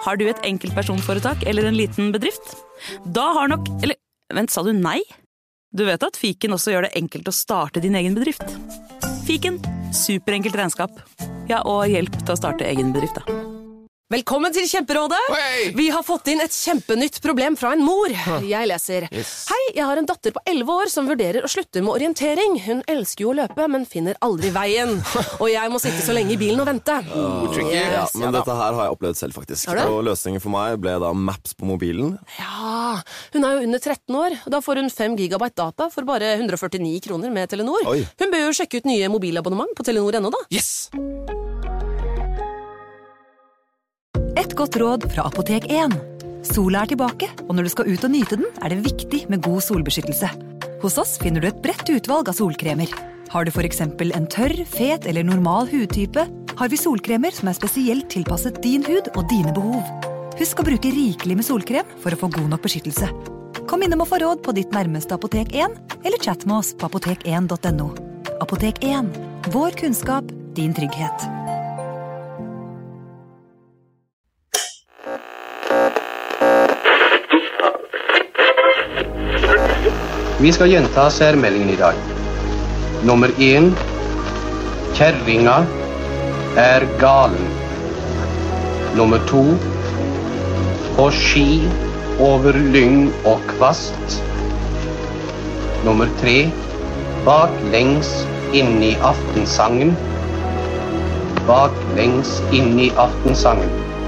Har du et enkeltpersonforetak eller en liten bedrift? Da har nok... Eller, vent, sa du nei? Du vet at Fiken også gjør det enkelt å starte din egen bedrift. Fiken, superenkelt regnskap. Ja, og hjelp til å starte egen bedrift, da. Velkommen til Kjemperådet! Hey! Vi har fått inn et kjempenytt problem fra en mor. Jeg leser. Yes. Hei, jeg har en datter på 11 år som vurderer å slutte med orientering. Hun elsker jo å løpe, men finner aldri veien. Og jeg må sitte så lenge i bilen og vente. Ja, Men dette her har jeg opplevd selv faktisk. Har du? Og løsningen for meg ble da Maps på mobilen. Ja, hun er jo under 13 år. Da får hun 5 gigabyte data for bare 149 kroner med Telenor. Oi. Hun bør jo sjekke ut nye mobilabonnement på Telenor.no da. Yes! Et godt råd fra Apotek 1. Sola er tilbake, og når du skal ut og nyte den, er det viktig med god solbeskyttelse. Hos oss finner du et bredt utvalg av solkremer. Har du for eksempel en tørr, fet eller normal hudtype, har vi solkremer som er spesielt tilpasset din hud og dine behov. Husk å bruke rikelig med solkrem for å få god nok beskyttelse. Kom innom og få råd på ditt nærmeste Apotek 1, eller chat med oss på apotek1.no. Apotek 1. Vår kunnskap, din trygghet. Vi skal gjenta særmeldingen i dag. Nummer 1. Kjerringa er galen. Nummer 2. På ski over lyng og kvast. Nummer 3. Baklengs inn i aftensangen. Baklengs inn i aftensangen.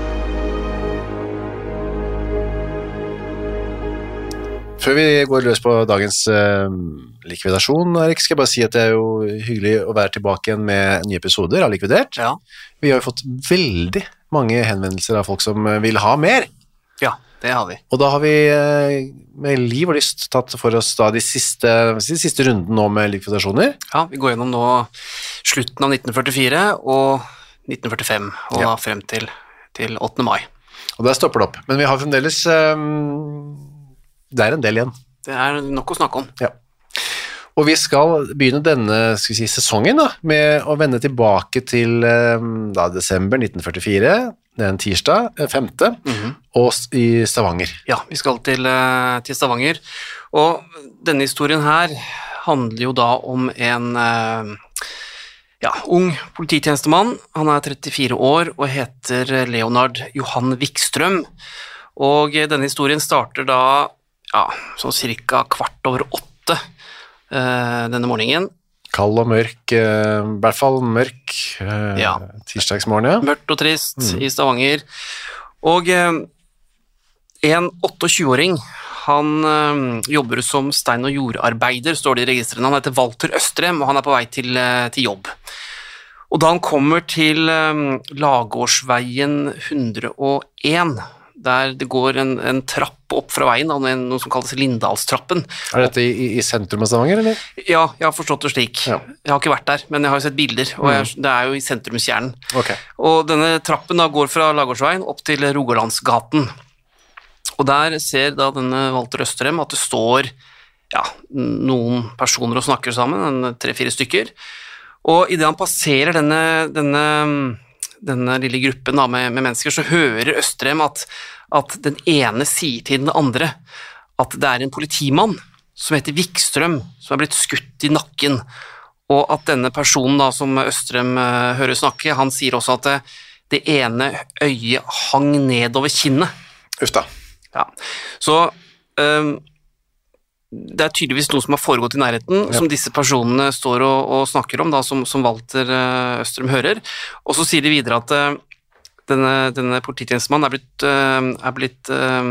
Før vi går løs på dagens likvidasjon, Erik, skal jeg bare si at det er jo hyggelig å være tilbake igjen med nye episoder av Likvidert. Ja. Vi har jo fått veldig mange henvendelser av folk som vil ha mer. Ja, det har vi. Og da har vi med liv og lyst tatt for oss da de siste runden nå med likvidasjoner. Ja, vi går gjennom nå slutten av 1944 og 1945, og da frem til 8. mai. Og der stopper det opp. Men vi har fremdeles... det er en del igjen. Det er nok å snakke om. Ja. Og vi skal begynne denne sesongen da, med å vende tilbake til desember 1944, det er en tirsdag, 5. Og i Stavanger. Ja, vi skal til Stavanger, og denne historien her handler jo da om en ung polititjenestemann. Han er 34 år og heter Leonard Johan Wikström, og denne historien starter da sånn cirka 7:15 denne morgenen. Kald og mørk, i hvert fall mørk tirsdagsmorgen, ja. Mørkt og trist i Stavanger. Og en 28-åring, han jobber som stein- og jordarbeider, står det i registrene. Han heter Walter Østrem, og han er på vei til jobb. Og da han kommer til Lagårdsveien 101, der det går en trapp opp fra veien, noe som kalles Lindahlstrappen. Er dette i sentrum av Stavanger, eller? Ja, jeg har forstått det slik. Ja. Jeg har ikke vært der, men jeg har jo sett bilder, og det er jo i sentrumskjernen. Okay. Og denne trappen da går fra Lagårdsveien opp til Rogalandsgaten. Og der ser da denne Walter Østrem at det står noen personer og snakker sammen, 3-4 stykker. Og i det han passerer denne lille gruppen da, med mennesker, så hører Østrem at den ene sier til den andre at det er en politimann som heter Wikström, som er blitt skutt i nakken, og at denne personen da, som Østrem hører snakke, han sier også at det ene øyet hang nedover kinnet. Uff da. Ja. Så det er tydeligvis noe som har foregått i nærheten, som disse personene står og snakker om, da, som Walter Østrem hører. Og så sier de videre at denne polititjenestemannen er blitt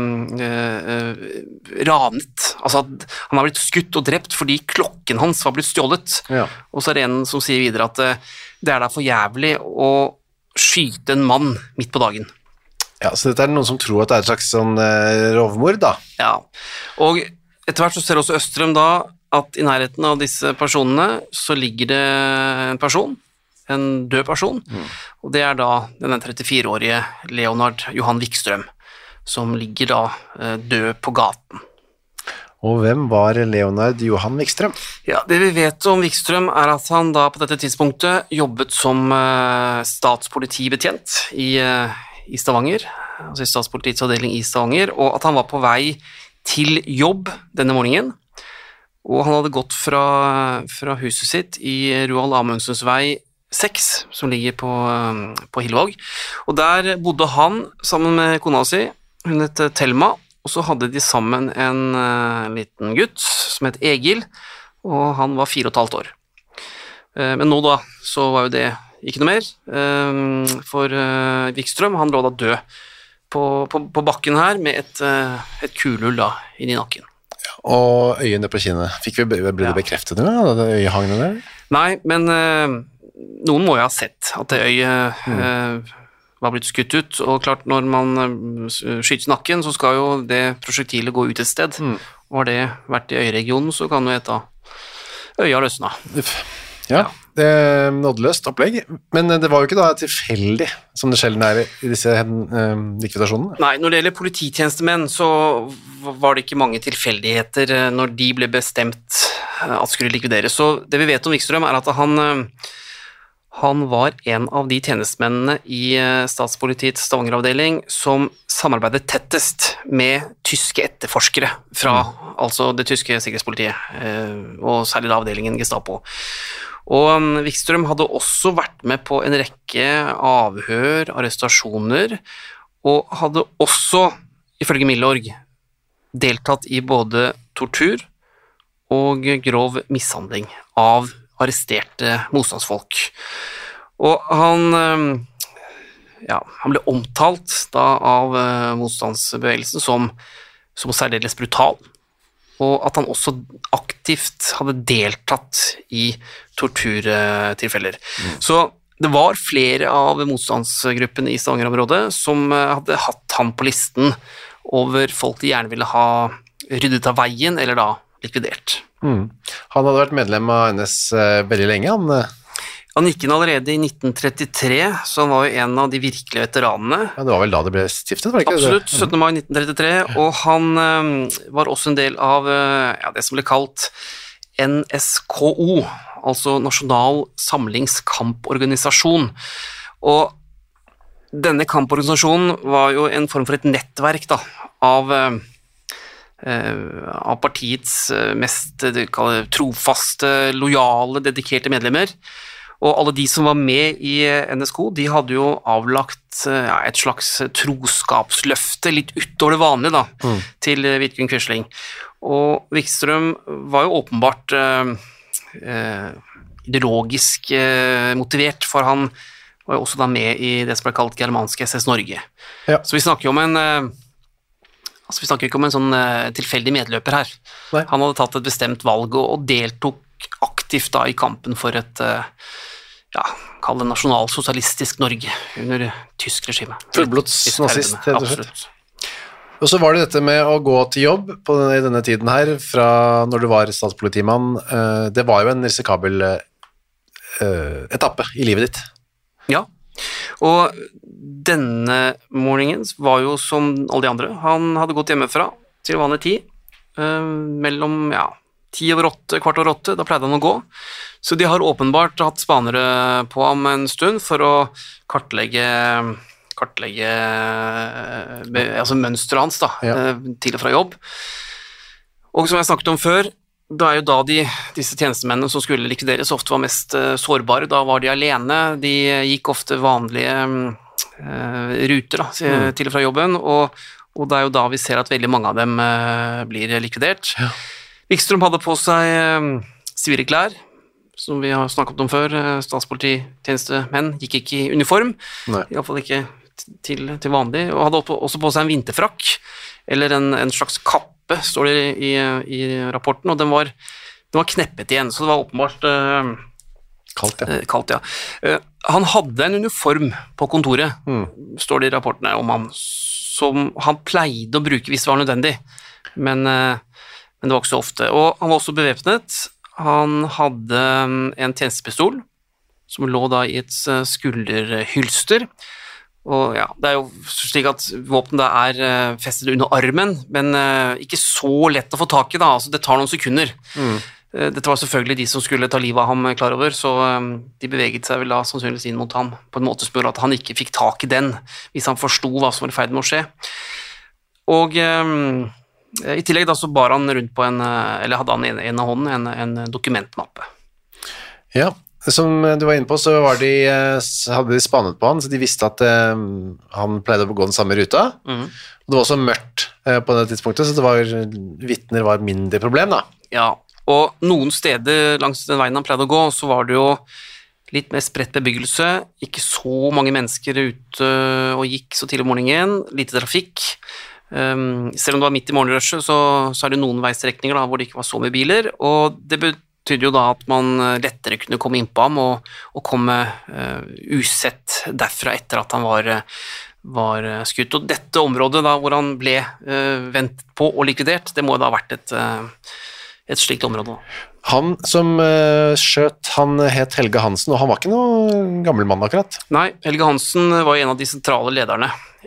ranet. Altså at han har blitt skutt og drept fordi klokken hans var blitt stjålet. Ja. Og så er det en som sier videre at det er da for jævlig å skyte en mann midt på dagen. Ja, så dette er noen som tror at det er et slags sånn rovmord, da. Ja, og etter hvert så ser også Østrem da at i nærheten av disse personene så ligger det en død person, og det er da denne 34-årige Leonard Johan Wikström, som ligger da død på gaten. Og hvem var Leonard Johan Wikström? Ja, det vi vet om Wikström er at han da på dette tidspunktet jobbet som statspolitibetjent i Stavanger. altså i statspolitiets avdeling i Stavanger, og at han var på vei til jobb denne morgenen, og han hadde gått fra huset sitt i Roald Amundsens vei 6, som ligger på Hillevåg, og der bodde han sammen med kona si, hun het Thelma, og så hadde de sammen en liten gutt som het Egil, og han var 4,5 år. Men nå da, så var jo det ikke noe mer, for Wikström, han lå da død på bakken her med et kulehull da inn i nakken. Og øyene på kinnet. Ble det bekreftet nå, da, øyehangene der? Nei, men noen må jo ha sett at det øyet var blitt skutt ut, og klart når man skyter nakken, så skal jo det prosjektilet gå ut et sted. Og har det vært i øyeregionen, så kan jo et av øya løsna. Ja, det er nådeløst opplegg, men det var jo ikke da tilfeldig, som det sjelden er i disse likvidasjonene. Nei, når det gjelder polititjenestemenn, så var det ikke mange tilfeldigheter når de ble bestemt at skulle likvideres. Så det vi vet om Wikström er at han var en av de tjenestemennene i statspolitiets Stavanger-avdeling som samarbeidet tettest med tyske etterforskere fra altså det tyske sikkerhetspolitiet, og særlig da avdelingen Gestapo. Og Wikström hadde også vært med på en rekke avhør, arrestasjoner, og hadde også, ifølge Milorg, deltatt i både tortur og grov mishandling av arresterte motstandsfolk. Og han ble omtalt da av motstandsbevegelsen som særdeles brutal, og at han også aktivt hadde deltatt i torturtilfeller. Så det var flere av motstandsgruppene i Stavanger-området som hadde hatt han på listen over folk de gjerne ville ha ryddet av veien, eller da likvidert. Han hadde vært medlem av NS veldig lenge, Han gikk inn allerede i 1933, så han var jo en av de virkelige veteranene. Ja, det var vel da det ble stiftet, var det ikke? Absolutt, 17. mai 1933, og han var også en del av det som ble kalt NSKO, altså Nasjonal Samlingskamporganisasjon. Og denne kamporganisasjonen var jo en form for et nettverk da, av partiets mest trofaste, lojale, dedikerte medlemmer, og alle de som var med i NSK, de hadde jo avlagt et slags troskapsløfte, litt utover det vanlige da, til Vidkun Quisling. Og Wikström var jo åpenbart ideologisk motivert, for han var jo også da med i det som ble kalt Germanske SS Norge. Ja. Så vi snakker jo om vi snakker ikke om en sånn tilfeldig medløper her. Nei. Han hadde tatt et bestemt valg og deltok aktivt da i kampen for et kall det nasjonalsosialistisk Norge under tysk regime. Fullblods nazist, helt og slett. Absolutt. Og så var det dette med å gå til jobb i denne tiden her, fra når du var statspolitimann. Det var jo en risikabel etappe i livet ditt. Ja, og denne morgenen var jo som alle de andre. Han hadde gått hjemmefra til vanlig tid, mellom 7:50, 7:15, da pleide han å gå. Så de har åpenbart hatt spanere på ham en stund for å kartlegge altså mønsteret hans da, til og fra jobb. Og som jeg snakket om før, det er jo da disse tjenestemennene som skulle likvideres ofte var mest sårbare. Da var de alene, de gikk ofte vanlige ruter da, til og fra jobben, og det er jo da vi ser at veldig mange av dem blir likvidert. Ja. Wikström hadde på seg sivile klær, som vi har snakket om før. Statspolititjenestemenn gikk ikke i uniform, i hvert fall ikke til vanlig, og hadde også på seg en vinterfrakk, eller en slags kappe, står det i rapporten, og den var kneppet igjen, så det var åpenbart kaldt, ja. Han hadde en uniform på kontoret, står det i rapportene om ham, som han pleide å bruke hvis det var nødvendig, men det var ikke så ofte. Og han var også bevæpnet. Han hadde en tjenestepistol som lå da i et skulderhylster. Og det er jo slik at våpen da er festet under armen, men ikke så lett å få tak i da, altså det tar noen sekunder. Dette var selvfølgelig de som skulle ta livet av ham klar over, så de beveget seg vel da sannsynligvis inn mot ham på en måte som gjorde at han ikke fikk tak i den, hvis han forstod hva som var i ferd med å skje. Og i tillegg da så bar han rundt på eller hadde han i en av hånden en dokumentmappe. Ja, som du var inne på, så hadde de spanet på han, så de visste at han pleide å gå den samme ruta. Og det var også mørkt på det tidspunktet, så vittner var mindre problem da. Ja, og noen steder langs den veien han pleide å gå, så var det jo litt mer spredt bebyggelse, ikke så mange mennesker ute og gikk så tidlig om morgenen, lite trafikk. Selv om det var midt i morgenrushet, så det noen veistrekninger da, hvor det ikke var så mye biler, og det betydde jo da at man lettere kunne komme inn på ham og komme usett derfra etter at han var skutt. Og dette området da, hvor han ble ventet på og likvidert, det må da ha vært et slikt område. Han som skjøt, han het Helge Hansen, og han var ikke noe gammel mann akkurat. Nei, Helge Hansen var en av de sentrale lederne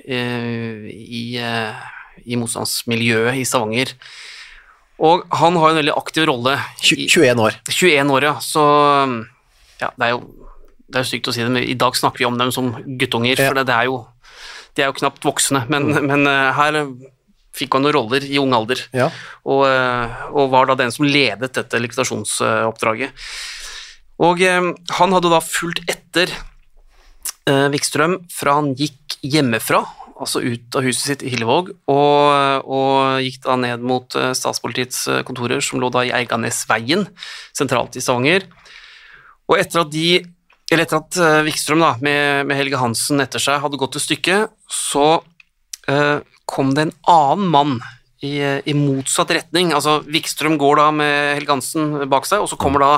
i motstandsmiljøet i Stavanger. Og han har en veldig aktiv rolle. 21 år. 21 år, ja. Så ja, det er jo sykt å si det, men i dag snakker vi om dem som guttunger, for de er jo knapt voksne, men her fikk han noen roller i ung alder, ja. og var da den som ledet dette likvidasjonsoppdraget. Og han hadde da fulgt etter Wikström fra han gikk hjemmefra, altså ut av huset sitt i Hillevåg, og gikk da ned mot statspolitiets kontorer, som lå da i Eiganesveien, sentralt i Stavanger. Og etter at Wikström da, med Helge Hansen etter seg hadde gått et stykke, så kom det en annen mann i motsatt retning. Altså Wikström går da med Helge Hansen bak seg, og så kommer da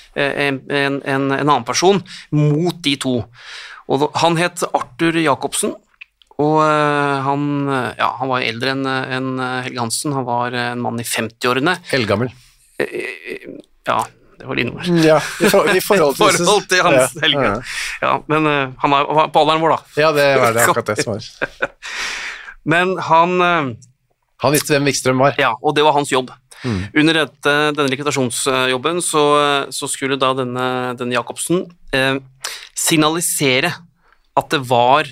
en annen person mot de to. Og han het Arthur Jacobsen, og han var eldre enn Helge Hansen. Han var en mann i 50-årene. Eldgammel. Ja, det var litt noe. Ja, i forhold til hans Helge. Ja, men han var på alderen vår da. Ja, det var det akkurat det som var. Men han visste hvem Wikström var. Ja, og det var hans jobb. Under denne likvidasjonsjobben så skulle da denne Jacobsen signalisere at det var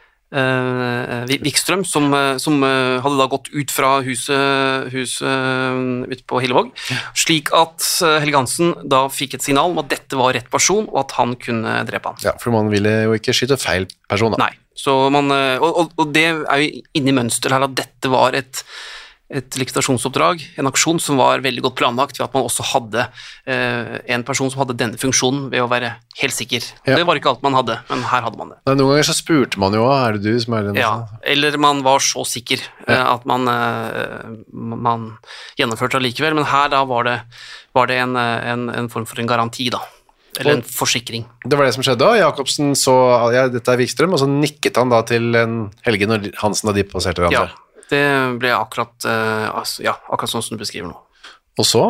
Wikström som hadde da gått ut fra huset ute på Hillevåg, slik at Helge Hansen da fikk et signal om at dette var rett person, og at han kunne drepe han. Ja, for man ville jo ikke skyte feil person da. Nei, så og det er jo inne i mønsteret her at dette var et likvidasjonsoppdrag, en aksjon som var veldig godt planlagt ved at man også hadde en person som hadde denne funksjonen ved å være helt sikker. Ja. Det var ikke alt man hadde, men her hadde man det. Noen ganger så spurte man jo, er det du som er den? Ja, eller man var så sikker at man gjennomførte det likevel, men her da var det en form for en garanti da. Eller en forsikring. Det var det som skjedde da. Jacobsen så, dette er Wikström, og så nikket han da til Helge når Hansen og de passerte hverandre. Ja. Det ble akkurat sånn som du beskriver nå. Og så?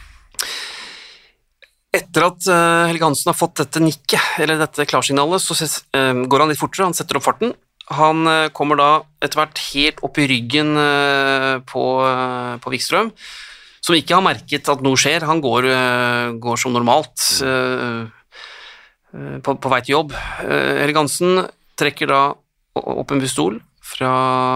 Etter at Helge Hansen har fått dette nikket, eller dette klarsignalet, så går han litt fortere, han setter opp farten. Han kommer da etter hvert helt opp i ryggen på Wikström, som ikke har merket at noe skjer. Han går som normalt på vei til jobb. Helge Hansen trekker da opp en pistol fra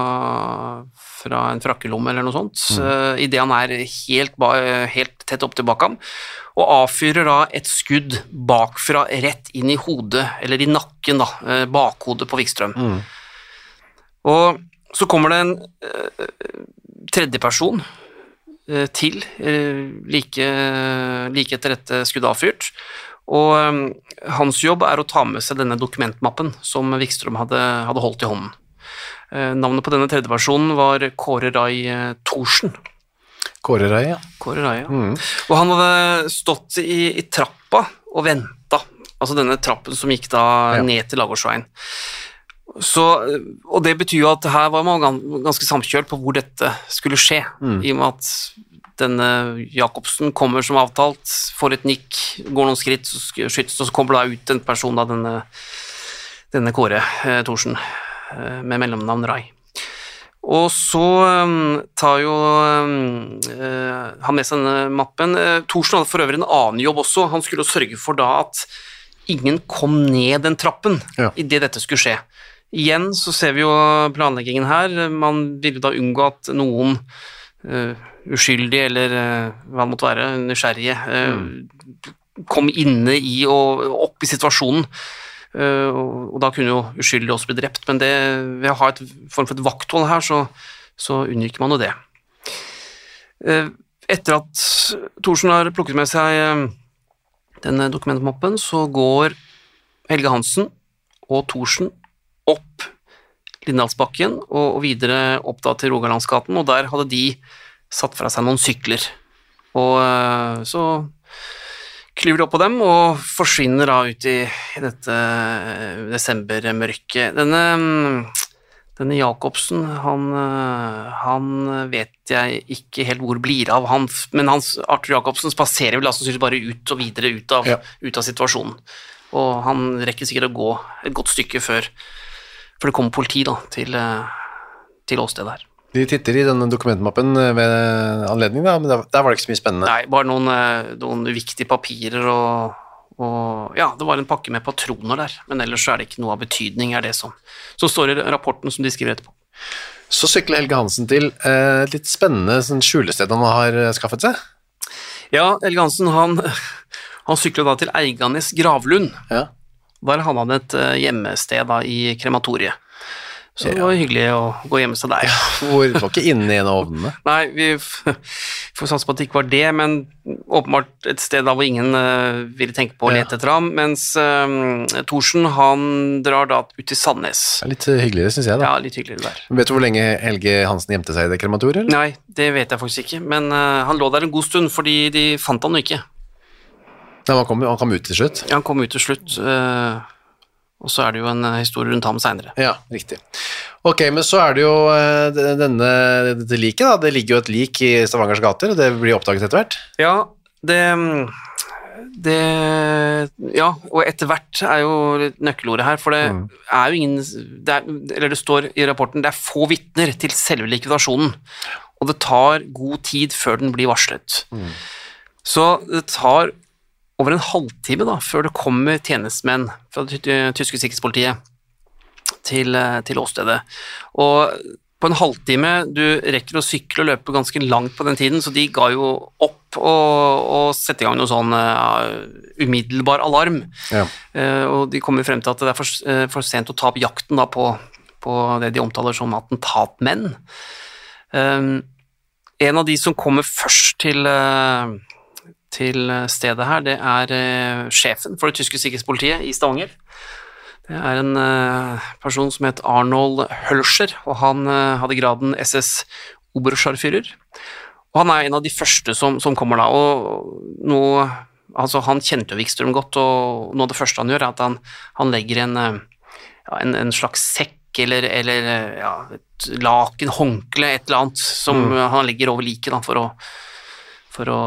en frakkelomme eller noe sånt, i det han er helt tett opp til bak ham, og avfyrer da et skudd bakfra rett inn i hodet, eller i nakken da, bakhodet på Wikström. Og så kommer det en tredje person til, like etter dette skuddet avfyrt, og hans jobb er å ta med seg denne dokumentmappen som Wikström hadde holdt i hånden. Navnet på denne tredje personen var Kåre Rai Thorsen. Kåre Rai, ja. Kåre Rai, ja. Og han hadde stått i trappa og ventet, altså denne trappen som gikk da ned til Lagårdsveien. Og det betyr jo at her var man ganske samkjørt på hvor dette skulle skje, i og med at denne Jacobsen kommer som avtalt, får et nikk, går noen skritt, skytes, og så kommer da ut en person av denne Kåre Thorsen, med mellomnavn Rai. Og så tar jo han med seg denne mappen. Thorsen hadde for øvrig en annen jobb også. Han skulle sørge for da at ingen kom ned den trappen i det dette skulle skje. Igjen så ser vi jo planleggingen her. Man ville da unngå at noen uskyldige eller hva det måtte være, nysgjerrige, kom inne i og opp i situasjonen. Og da kunne jo uskyldige også bli drept, men ved å ha et form for et vakthold her, så unngikk man jo det. Etter at Thorsen har plukket med seg denne dokumentmappen, så går Helge Hansen og Thorsen opp Lindahlsbakken og videre opp da til Rogalandsgaten, og der hadde de satt fra seg noen sykler. Og så klyver de opp på dem og forsvinner da ut i dette desembermørket. Denne Jacobsen, han vet jeg ikke helt hvor blir av, men Arthur Jacobsen spaserer vel sannsynligvis bare ut og videre ut av situasjonen. Og han rekker sikkert å gå et godt stykke før det kommer politi da, til åstedet her. De titter i denne dokumentmappen ved anledning, da, men der var det ikke så mye spennende. Nei, bare noen viktige papirer, og ja, det var en pakke med patroner der, men ellers er det ikke noe av betydning, er det som står i rapporten som de skriver etterpå. Så sykler Helge Hansen til et litt spennende skjulested han har skaffet seg. Ja, Helge Hansen, han sykler da til Eiganes Gravlund. Ja. Der hadde han et hjemmested da, i krematoriet. Så det var hyggelig å gå hjemme seg der. Hvor var ikke inne i en av ovnene? Nei, vi får satse på at det ikke var det, men åpenbart et sted da hvor ingen ville tenke på å lete etter ham, mens Thorsen, han drar da ut til Sandnes. Det er litt hyggeligere, synes jeg da. Ja, litt hyggeligere der. Vet du hvor lenge Helge Hansen gjemte seg i det krematoriet? Nei, det vet jeg faktisk ikke, men han lå der en god stund, fordi de fant han jo ikke. Nei, han kom ut til slutt? Ja, han kom ut til slutt, og så er det jo en historie rundt ham senere. Ja, riktig. Ok, men så er det jo dette liket da, det ligger jo et lik i Stavangers gater, og det blir oppdaget etter hvert. Ja, ja, og etter hvert er jo nøkkelordet her, for det er jo ingen, eller det står i rapporten, det er få vittner til selve likvidasjonen, og det tar god tid før den blir varslet. Så det tar over en halvtime da, før det kommer tjenestemenn fra det tyske sikkerhetspolitiet til åstedet. Og på en halvtime, du rekker å sykle og løpe ganske langt på den tiden, så de ga jo opp og sette i gang noe sånn umiddelbar alarm. Ja. Og de kommer frem til at det er for sent å ta opp jakten da, på det de omtaler som attentatmenn. En av de som kommer først til stedet her, det er sjefen for det tyske sikkerhetspolitiet i Stavanger. Det er en person som het Arnold Hölscher, og han hadde graden SS Oberscharführer. Og han er en av de første som kommer da, og han kjente jo Wikström godt, og noe av det første han gjør er at han legger en slags sekk eller et laken, håndkle, et eller annet, som han legger over liket da, for å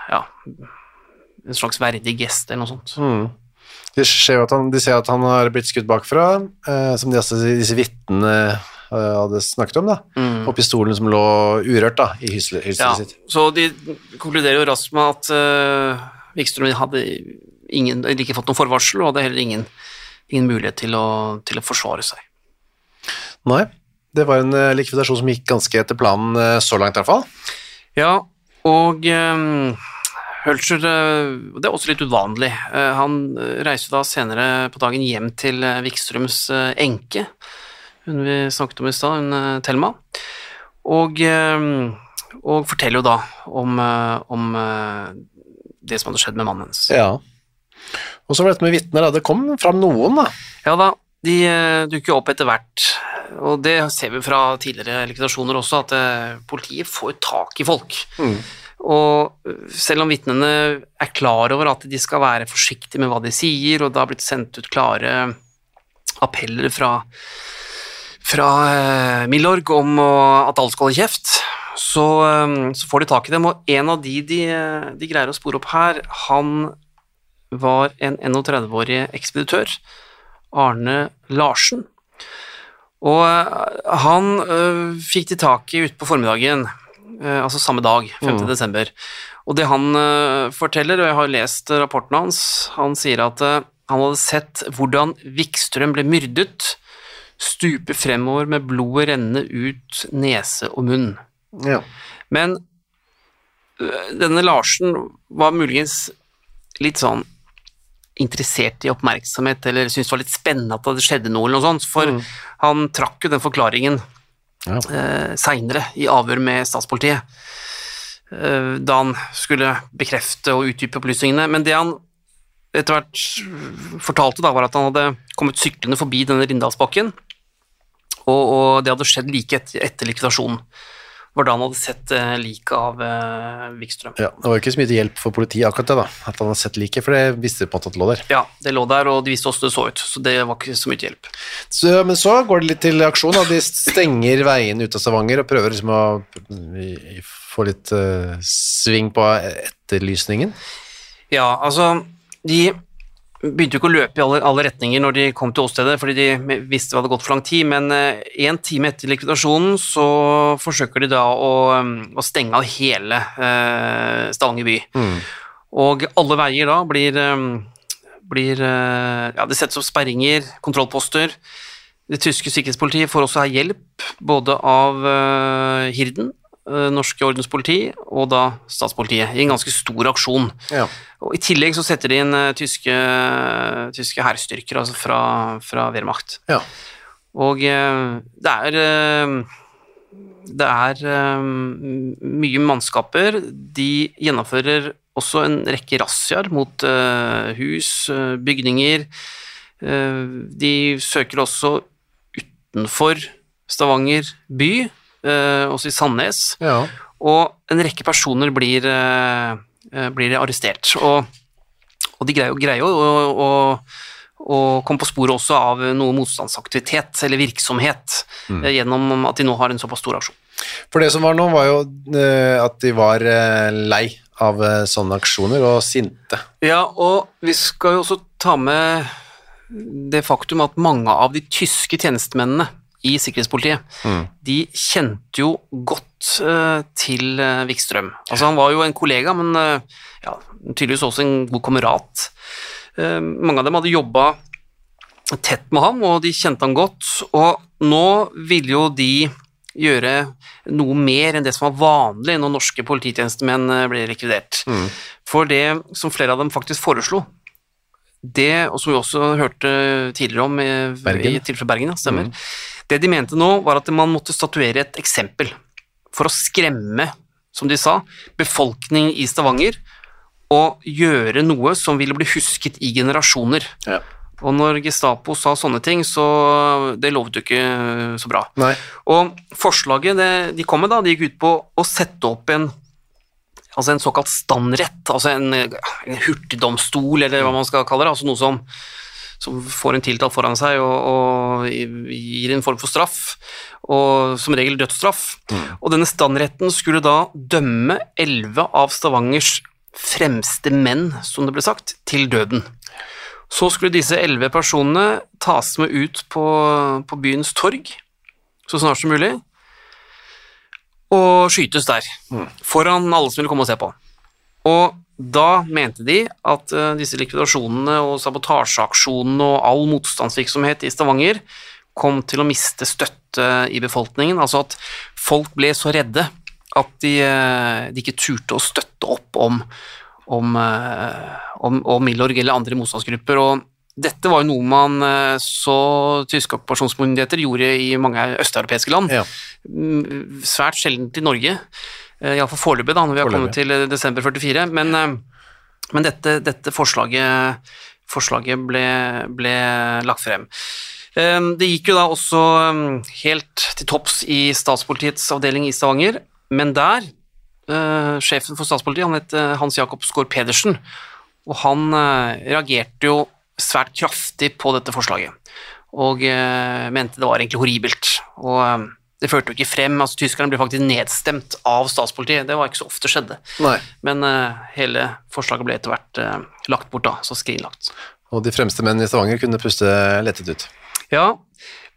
en slags verdig gest eller noe sånt. Det skjer jo at de ser at han har blitt skutt bakfra, som disse vittnene hadde snakket om da, og pistolen som lå urørt da, i hylsteret sitt. Så de konkluderer jo raskt med at Wikström hadde ikke fått noen forvarsel, og hadde heller ingen mulighet til å forsvare seg. Nei, det var en likvidasjon som gikk ganske etter planen så langt i hvert fall. Ja, og Hölscher, det er også litt uvanlig. Han reiser da senere på dagen hjem til Wikströms enke, hun vi snakket om i sted, hun Thelma, og forteller jo da om det som hadde skjedd med mannen hennes. Ja, og så var det med vittner da, det kom fram noen da. Ja da, de dukker opp etter hvert, og det ser vi fra tidligere likvidasjoner også, at politiet får tak i folk. Og selv om vittnene er klar over at de skal være forsiktige med hva de sier, og det har blitt sendt ut klare appeller fra Milorg om at alle skal holde kjeft, så får de tak i dem, og en av de greier å spore opp her, han var en 31-årig ekspeditør, Arne Larsen, Og han fikk de tak i ut på formiddagen, altså samme dag, 5. desember. Og det han forteller, og jeg har lest rapporten hans, han sier at han hadde sett hvordan Wikström ble myrdet, stupe fremover med blodet renne ut nese og munn. Ja. Men denne Larsen var muligens litt sånn interessert i oppmerksomhet, eller syntes det var litt spennende at det skjedde noe, eller noe sånt, for han trakk jo den forklaringen senere i avhør med statspolitiet, da han skulle bekrefte og utdype opplysningene, men det han etter hvert fortalte da, var at han hadde kommet syklende forbi denne Rindalsbakken, og det hadde skjedd like etter likvidasjonen, hvor da han hadde sett like av Wikström. Ja, det var jo ikke så mye til hjelp for politiet akkurat det da, at han hadde sett like, for det visste på en måte at det lå der. Ja, det lå der, og de visste også det så ut, så det var ikke så mye til hjelp. Men så går det litt til aksjon, da. De stenger veien ut av Stavanger og prøver liksom å få litt sving på etterlysningen. Ja, altså, de begynte jo ikke å løpe i alle retninger når de kom til åstedet, fordi de visste det hadde gått for lang tid, men 1 time etter likvidasjonen så forsøker de da å stenge av hele Stavanger by. Og alle veier da blir det settes opp sperringer, kontrollposter. Det tyske sikkerhetspolitiet får også hjelp både av Hirden, norske ordenspoliti, og da statspolitiet, i en ganske stor aksjon. Ja. Og i tillegg så setter de inn tyske hærstyrker, altså fra Wehrmacht. Ja. Og det er mye mannskaper. De gjennomfører også en rekke razziaer mot hus, bygninger. De søker også utenfor Stavanger by, også i Sandnes, og en rekke personer blir arrestert, og de greier å komme på sporet også av noe motstandsaktivitet eller virksomhet gjennom at de nå har en såpass stor aksjon. For det som var nå var jo at de var lei av sånne aksjoner og sinte. Ja, og vi skal jo også ta med det faktum at mange av de tyske tjenestemennene i sikkerhetspolitiet, de kjente jo godt til Wikström. Altså han var jo en kollega, men tydeligvis også en god kamerat. Mange av dem hadde jobbet tett med ham, og de kjente ham godt, og nå ville jo de gjøre noe mer enn det som var vanlig når norske polititjenestemenn ble likvidert. For det som flere av dem faktisk foreslo, det, og som vi også hørte tidligere om i tilfelle Bergen, stemmer. Det de mente nå var at man måtte statuere et eksempel for å skremme, som de sa, befolkningen i Stavanger og gjøre noe som ville bli husket i generasjoner. Ja. Og når Gestapo sa sånne ting, så det lovet jo ikke så bra. Nei. Og forslaget de kom med da, de gikk ut på å sette opp en såkalt standrett, altså en hurtigdomstol, eller hva man skal kalle det, altså noe som får en tiltalt foran seg og gir en form for straff, og som regel dødsstraff. Og denne standretten skulle da dømme 11 av Stavangers fremste menn, som det ble sagt, til døden. Så skulle disse 11 personene tas med ut på byens torg, så snart som mulig, og skytes der, foran alle som ville komme og se på. Og da mente de at disse likvidasjonene og sabotasjeaksjonene og all motstandsvirksomhet i Stavanger kom til å miste støtte i befolkningen, altså at folk ble så redde at de ikke turte å støtte opp om Milorg eller andre motstandsgrupper, og dette var jo noe man så tyske okkupasjonsmyndigheter gjorde i mange østeuropeiske land, svært sjeldent i Norge, i hvert fall foreløpig da, når vi har kommet til desember 44, men dette forslaget ble lagt frem. Det gikk jo da også helt til topps i statspolitiets avdeling i Stavanger, men der, sjefen for statspolitiet, han het Hans Jakob Skår Pedersen, og han reagerte jo svært kraftig på dette forslaget, og mente det var egentlig horribelt, og det førte jo ikke frem, altså tyskerne ble faktisk nedstemt av statspolitiet, det var ikke så ofte skjedde. Nei. Men hele forslaget ble etter hvert lagt bort da, så skrinlagt. Og de fremste menn i Stavanger kunne puste lettet ut. Ja,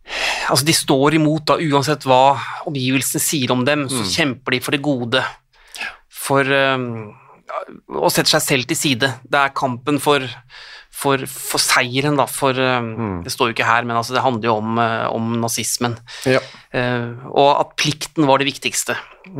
Altså, de står imot da, uansett hva omgivelsene sier om dem, så kjemper de for det gode. Og setter seg selv til side. Det er kampen for seieren, da, det står jo ikke her, men altså, det handler jo om nazismen. Ja. Og at plikten var det viktigste.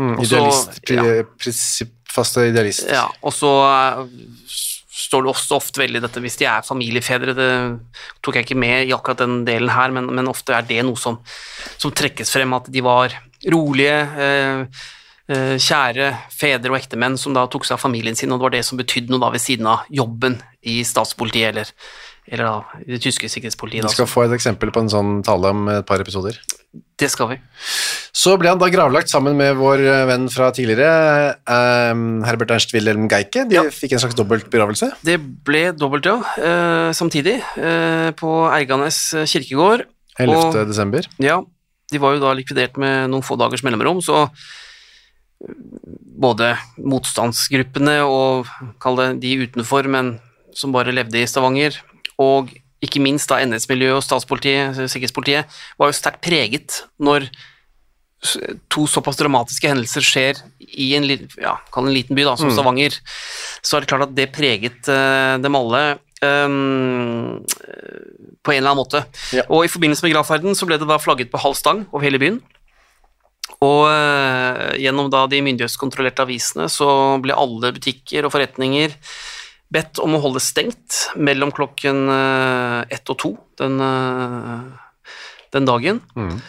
Prinsippfaste idealist. Ja, og så står det også ofte veldig dette, hvis de er familiefedre, det tok jeg ikke med i akkurat den delen her, men ofte er det noe som trekkes frem, at de var rolige, kjære fedre og ektemenn som da tok seg av familien sin, og det var det som betydde noe da ved siden av jobben i statspolitiet, eller da, i det tyske sikkerhetspolitiet. Vi skal få et eksempel på en sånn tale om et par episoder. Det skal vi. Så ble han da gravlagt sammen med vår venn fra tidligere, Herbert Ernst Wilhelm Geike. De fikk en slags dobbelt begravelse. Det ble dobbelt, samtidig, på Eiganes kirkegård. 11. desember. Ja, de var jo da likvidert med noen få dagers mellomrom, så både motstandsgruppene og kall det de utenfor, men som bare levde i Stavanger, og ikke minst da NS-miljøet og statspolitiet, sikkerhetspolitiet, var jo sterkt preget når to såpass dramatiske hendelser skjer i en liten by da, som Stavanger, så er det klart at det preget dem alle på en eller annen måte. Ja. Og i forbindelse med gravferden så ble det da flagget på halv stang over hele byen, og gjennom da de myndighetskontrollerte avisene så ble alle butikker og forretninger bedt om å holde stengt mellom klokken 1 og 2 den dagen.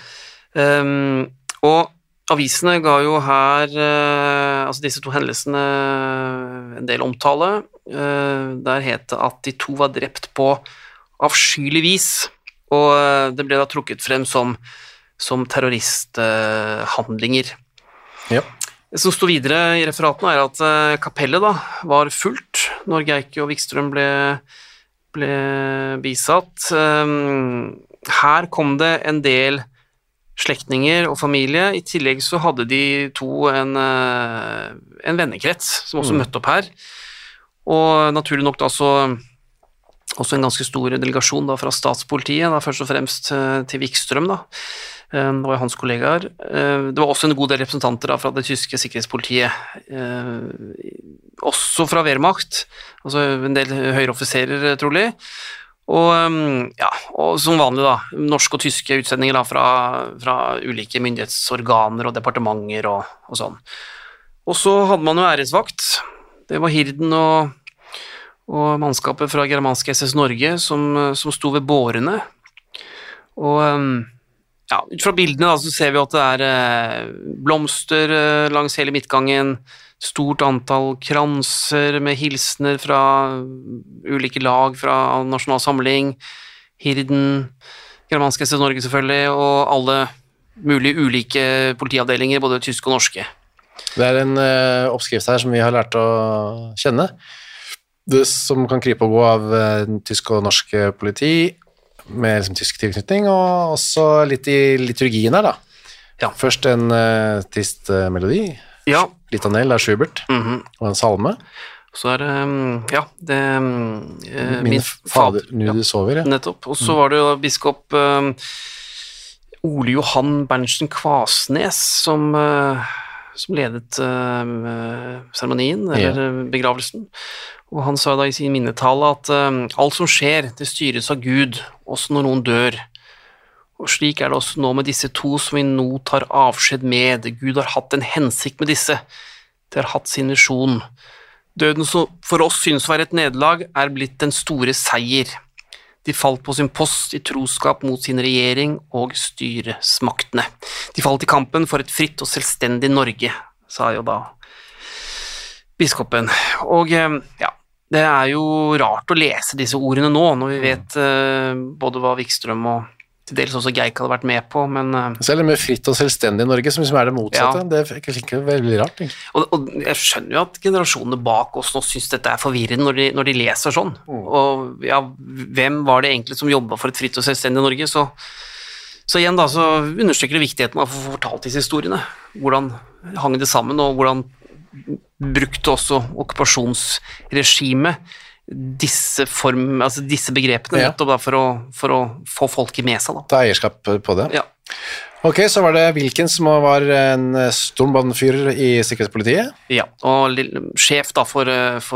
Og avisene ga jo her, altså disse to hendelsene, en del omtale. Der het det at de to var drept på avskyelig vis, og det ble da trukket frem som terroristhandlinger. Ja. Det som stod videre i referatene er at kapellet da var fullt når Geike og Wikström ble bisatt. Her kom det en del slektninger og familie. I tillegg så hadde de to en vennekrets som også møtte opp her. Og naturlig nok da også en ganske stor delegasjon da fra statspolitiet, da først og fremst til Wikström da. Det var hans kollegaer. Det var også en god del representanter da, fra det tyske sikkerhetspolitiet, også fra Wehrmacht, altså en del høyere offiserer, trolig, og som vanlig da, norske og tyske utsendinger da, fra ulike myndighetsorganer og departementer og sånn. Og så hadde man jo æresvakt. Det var Hirden og mannskapet fra germanske SS Norge som sto ved bårene, og ut fra bildene da, så ser vi at det er blomster langs hele midtgangen, stort antall kranser med hilsener fra ulike lag fra Nasjonal Samling, Hirden, germanske SS Norge selvfølgelig, og alle mulige ulike politiavdelinger, både tyske og norske. Det er en oppskrift her som vi har lært å kjenne, det som kan krype og gå av tysk og norsk politi, med liksom tysk tilknytning, og også litt i liturgien her da. Ja. Først en trist melodi, Litanel av Schubert, og en salme. Så er det, min fader, nu du sover, nettopp. Og så var det jo biskop Ole Johan Berntsen Kvasnes som ledet seremonien, eller begravelsen. Og han sa da i sin minnetale at alt som skjer, det styres av Gud, også når noen dør. Og slik er det også nå med disse to som vi nå tar avskjed med. Gud har hatt en hensikt med disse. De har hatt sin visjon. Døden som for oss synes å være et nederlag, er blitt den store seier. De falt på sin post i troskap mot sin regjering og styresmaktene. De falt i kampen for et fritt og selvstendig Norge, sa jo da biskopen. Og det er jo rart å lese disse ordene nå, når vi vet både hva Wikström og til dels også Geik hadde vært med på, men selv med fritt og selvstendig Norge, som er det motsatte, det er ikke veldig rart. Og jeg skjønner jo at generasjonene bak oss nå synes dette er forvirrende når de leser sånn, og hvem var det egentlig som jobbet for et fritt og selvstendig Norge, så igjen da, så understreker det viktigheten av å få fortalt disse historiene, hvordan hang det sammen, og hvordan brukte også okkupasjonsregimet disse begrepene, nettopp da, for å få folket med seg. Da. Ta eierskap på det. Ja. Ok, så var det Wilkins som var en stormannfyrer i sikkerhetspolitiet. Ja, og sjef da for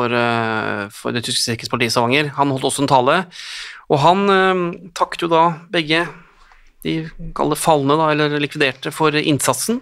det tyske sikkerhetspolitiet i Stavanger. Han holdt også en tale, og han takket jo da begge de kaller falne da, eller likviderte for innsatsen,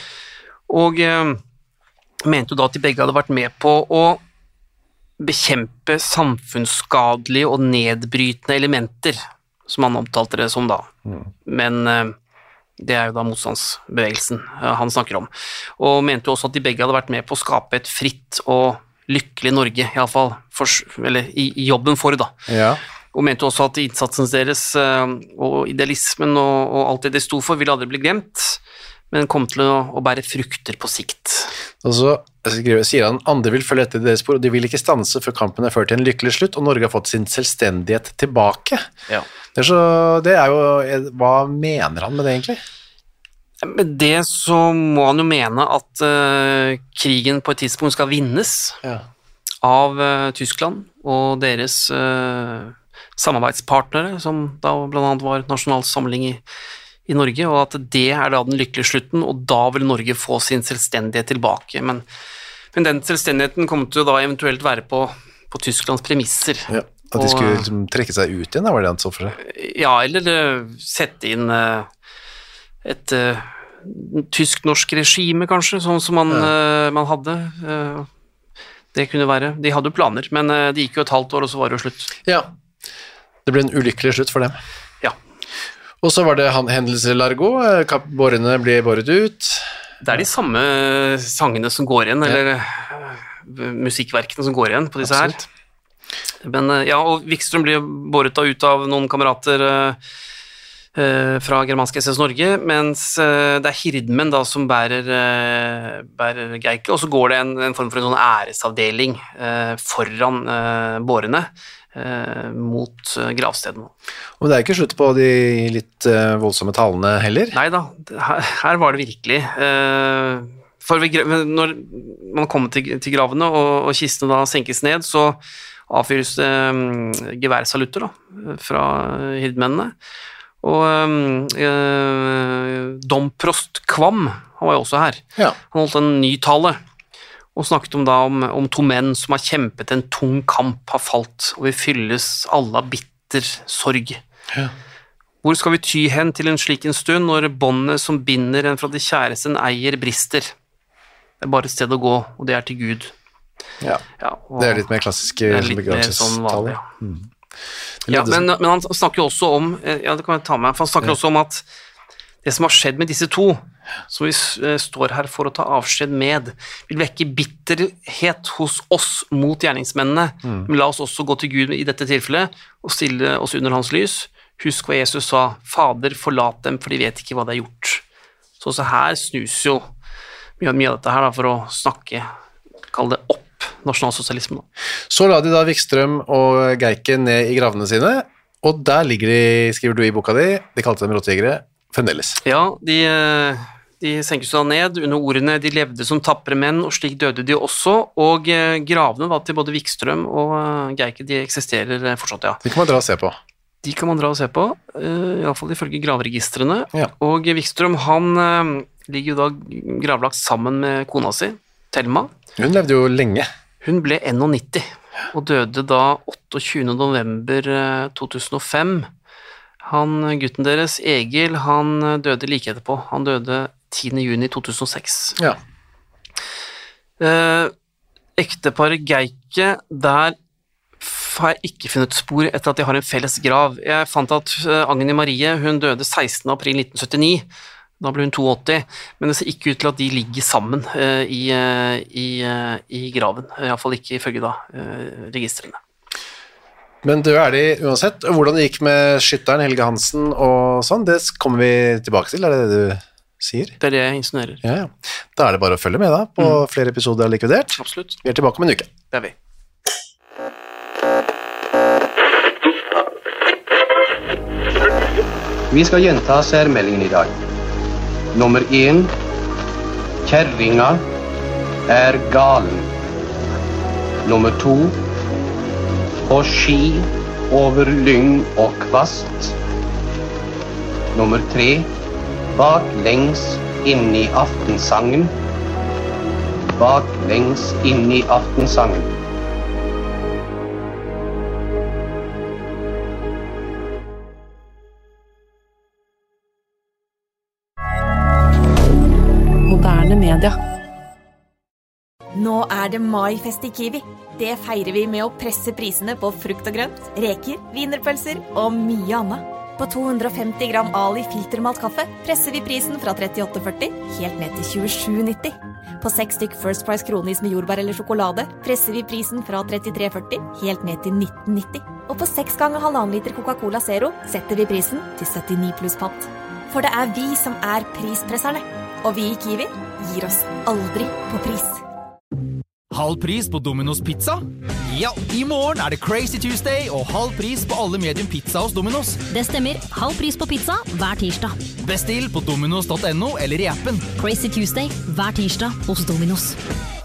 og mente jo da at de begge hadde vært med på å bekjempe samfunnsskadelige og nedbrytende elementer, som han omtalte det som da. Men det jo da motstandsbevegelsen han snakker om. Og mente jo også at de begge hadde vært med på å skape et fritt og lykkelig Norge, i alle fall, eller i jobben for da. Ja. Og mente også at innsatsen deres og idealismen og alt det de sto for ville aldri bli glemt, men kom til å bære frukter på sikt. Og så sier han, andre vil følge etter deres spor, og de vil ikke stanse før kampen ført til en lykkelig slutt, og Norge har fått sin selvstendighet tilbake. Ja. Det jo, hva mener han med det egentlig? Med det så må han jo mene at krigen på et tidspunkt skal vinnes av Tyskland og deres samarbeidspartnere, som da blant annet var Nasjonal Samling i Norge, og at det da den lykkelige slutten, og da vil Norge få sin selvstendighet tilbake. Men den selvstendigheten kommer til å da eventuelt være på Tysklands premisser. Ja, at de skulle liksom trekke seg ut igjen, da var det han så for seg? Ja, eller sette inn et tysk-norsk regime, kanskje, sånn som man hadde. Det kunne være. De hadde jo planer, men det gikk jo et halvt år, og så var det jo slutt. Ja, det ble en ulykkelig slutt for dem. Ja. Og så var det hendelser Largo, bårene ble båret ut. Det de samme sangene som går igjen, eller musikkverkene som går igjen på disse her. Men ja, og Wikström ble båret da ut av noen kamerater fra Germansk SS Norge, mens det Hirdmen da som bærer Geike, og så går det en form for en sånn æresavdeling foran bårene, mot gravstedene. Og det ikke slutt på de litt voldsomme talene heller? Nei da, her var det virkelig. For når man kommer til gravene og kistene da senkes ned, så avfyres det geværsalutter da, fra hirdmennene. Og domprost Kvam, han var jo også her. Ja. Han holdt en ny tale, og snakket om to menn som har kjempet en tung kamp, har falt, og vi fylles alle av bitter sorg. Ja. Hvor skal vi ty hen til en slik en stund, når båndet som binder en fra de kjæreste en eier brister? Det bare et sted å gå, og det til Gud. Ja, det litt mer klassiske begravelsestale. Ja, men han snakker jo også om, ja det kan jeg ta med, for han snakker også om at det som har skjedd med disse to, som vi står her for å ta avskjed med, vil vekke bitterhet hos oss mot gjerningsmennene, men la oss også gå til Gud i dette tilfellet, og stille oss under hans lys. Husk hva Jesus sa, Fader, forlat dem, for de vet ikke hva de har gjort. Så her snus jo mye av dette her da, for å snakke, kall det opp, nasjonalsosialismen. Så la de da Wikström og Geike ned i gravene sine, og der ligger de, skriver du i boka di, de kalte dem rotjegere, fremdeles. Ja, de senker seg ned under ordene «De levde som tappre menn, og slik døde de også», og gravene da, til både Wikström og Geike, de eksisterer fortsatt, ja. De kan man dra og se på. De kan man dra og se på, i alle fall ifølge gravregistrene, og Wikström, han ligger jo da gravlagt sammen med kona si, Thelma. Hun levde jo lenge. Hun ble 91, og døde da 28. november 2005. Gutten deres, Egil, han døde like etterpå. Han døde 10. juni 2006. Ja. Ekteparet Geike, der har jeg ikke funnet spor etter at de har en felles grav. Jeg fant at Agni Marie, hun døde 16. april 1979. Da ble hun 82, men det ser ikke ut til at de ligger sammen i graven. I hvert fall ikke ifølge da, registrene. Men døde de uansett, og hvordan det gikk med skytteren Helge Hansen og sånn, det kommer vi tilbake til, det du sier? Det det jeg insinuerer. Ja. Da det bare å følge med da, på flere episoder av Likvidert. Absolutt. Vi tilbake om en uke. Det vi. Vi skal gjenta særmeldingen i dag. Nummer 1. Kärringa galen. Nummer 2. På ski over lyng og kvast. Nummer 3. Baklengs inn i aftensangen. Baklengs inn i aftensangen. Moderne media. Nå det maifest i Kiwi. Det feirer vi med å presse prisene på frukt og grønt, reker, wienerpølser og mye annet. På 250 gram Ali filtermalt kaffe presser vi prisen fra 38,40 helt ned til 27,90. På 6 stykk First Price kronis med jordbær eller sjokolade presser vi prisen fra 33,40 helt ned til 19,90. Og på 6 ganger 1,5 liter Coca-Cola Zero setter vi prisen til 79 pluss pant. For det vi som prispresserne. Og vi i Kiwi gir oss aldri på pris. Halv pris på Domino's Pizza? Ja, i morgen det Crazy Tuesday og halv pris på alle medium pizza hos Domino's. Det stemmer, halv pris på pizza hver tirsdag. Bestill på dominos.no eller i appen. Crazy Tuesday hver tirsdag hos Domino's.